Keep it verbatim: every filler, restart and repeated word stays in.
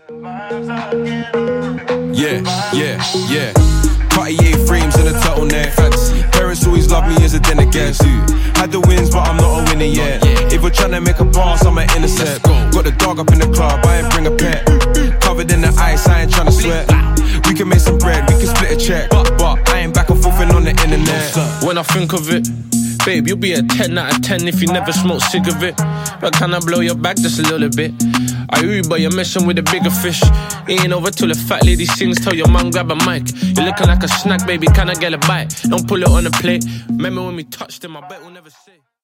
Yeah, yeah, yeah. Cartier frames and a turtleneck. Parents always love me as a dinner guest. Had the wins, but I'm not a winner yet. If we're trying to make a pass, I'm an intercept. Got the dog up in the club, I ain't bring a pet. Covered in the ice, I ain't trying to sweat. We can make some bread, we can split a check. But, but I ain't back and forth on the internet. When I think of it, babe, you'll be a ten out of ten if you never smoke cigarette. But can I blow your back just a little bit? I hear you, but you're messing with a bigger fish. It ain't over till the fat lady sings. Tell your mum grab a mic. You're looking like a snack, baby, can I get a bite? Don't pull it on the plate. Remember when we touched him, I bet we'll never say.